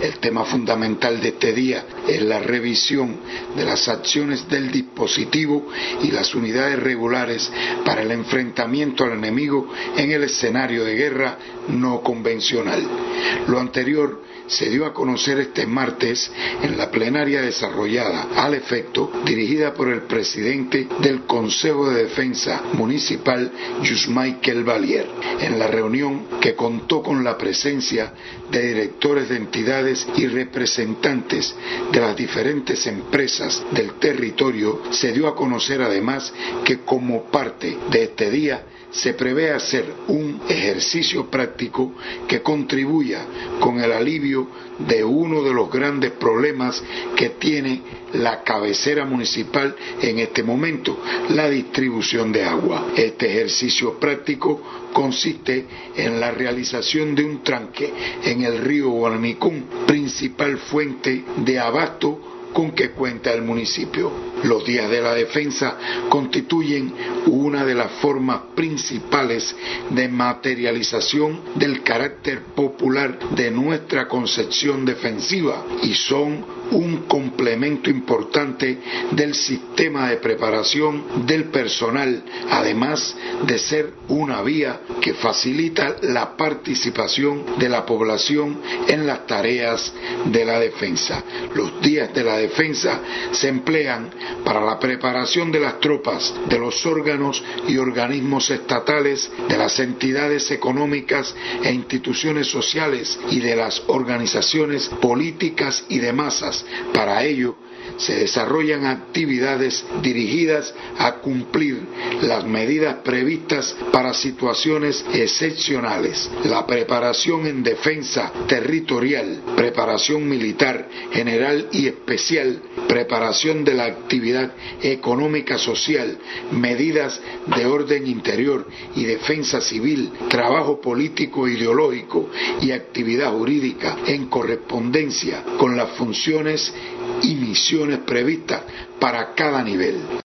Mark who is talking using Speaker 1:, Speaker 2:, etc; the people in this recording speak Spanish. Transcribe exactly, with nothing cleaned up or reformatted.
Speaker 1: El tema fundamental de este día es la revisión de las acciones del dispositivo y las unidades regulares para el enfrentamiento al enemigo en el escenario de guerra no convencional. Lo anterior se dio a conocer este martes en la plenaria desarrollada al efecto, dirigida por el presidente del Consejo de Defensa Municipal, Jus-Michael Valier, en la reunión que contó con la presencia de directores de entidades y representantes de las diferentes empresas del territorio. Se dio a conocer además que como parte de este día se prevé hacer un ejercicio práctico que contribuya con el alivio de uno de los grandes problemas que tiene la cabecera municipal en este momento, la distribución de agua. Este ejercicio práctico consiste en la realización de un tranque en el río Guanicún, principal fuente de abasto con que cuenta el municipio. Los días de la defensa constituyen una de las formas principales de materialización del carácter popular de nuestra concepción defensiva y son un complemento importante del sistema de preparación del personal, además de ser una vía que facilita la participación de la población en las tareas de la defensa. Los días de la defensa se emplean para la preparación de las tropas, de los órganos y organismos estatales, de las entidades económicas e instituciones sociales y de las organizaciones políticas y de masas. Para ello, se desarrollan actividades dirigidas a cumplir las medidas previstas para situaciones excepcionales. La preparación en defensa territorial, preparación militar general y especial, preparación de la actividad económica social, medidas de orden interior y defensa civil, trabajo político ideológico y actividad jurídica en correspondencia con las funciones y misiones previstas para cada nivel.